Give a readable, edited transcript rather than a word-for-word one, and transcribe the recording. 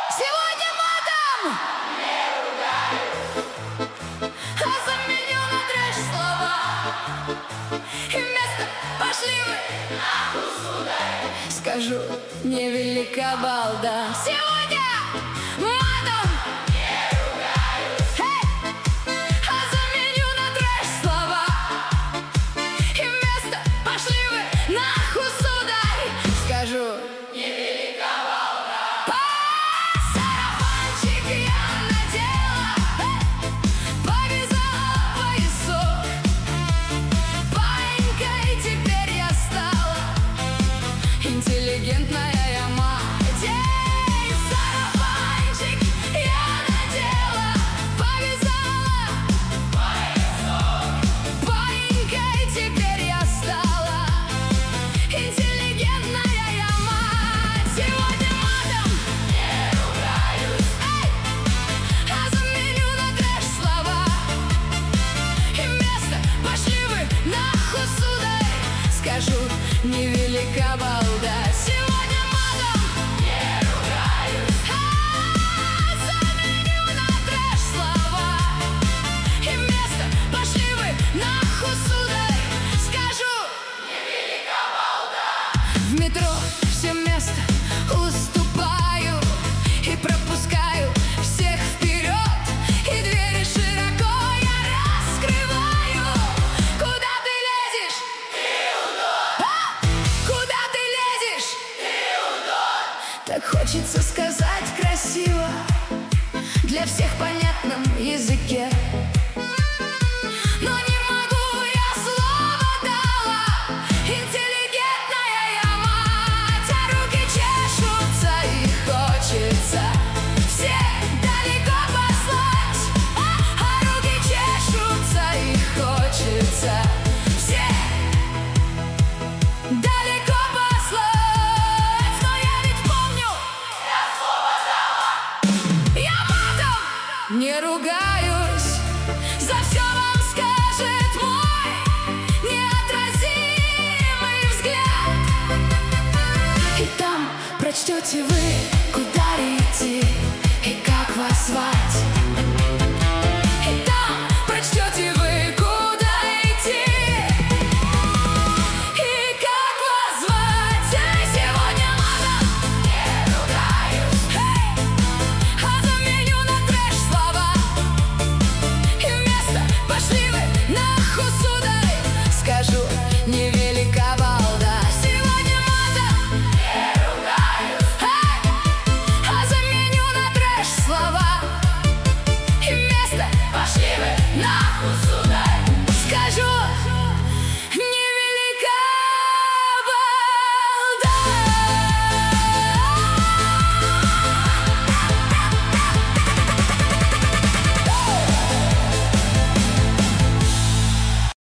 Сегодня матом а заменю на трэш слова. И вместо «пошли вы» скажу «невелика балда». Сегодня матом а заменю на трэш слова. И вместо «пошли вы нахуй, сударь» скажу «невелика балда». Сарафанчик я надела, повязала поясок. Паинькой теперь я стала, интеллигентная я мать. Сарафанчик я надела, повязала поясок. Паинькой теперь я стала, интеллигентная я мать. Сегодня матом не ругаюсь, а заменю на трэш слова. И вместо «пошли вы нахуй, сударь» скажу «невелика балда». Сегодня матом не ругаюсь, а заменю на трэш слова. И вместо «пошли вы нахуй, сударь» скажу «невелика балда». В метро все место уступаю и пропускаю всех вперед, и двери широко я раскрываю. Куда ты лезешь? Куда ты лезешь? Так хочется сказать красиво, для всех понятном языке. Но не могу, я слово дала, интеллигентная я мать. А руки чешутся и хочется всех далеко послать. А руки чешутся и хочется всех далеко послать. Но я ведь помню, я слово дала. Я матом не ругаюсь, за все вам скажет мой неотразимый взгляд. И там прочтете вы, куда идти и как вас звать.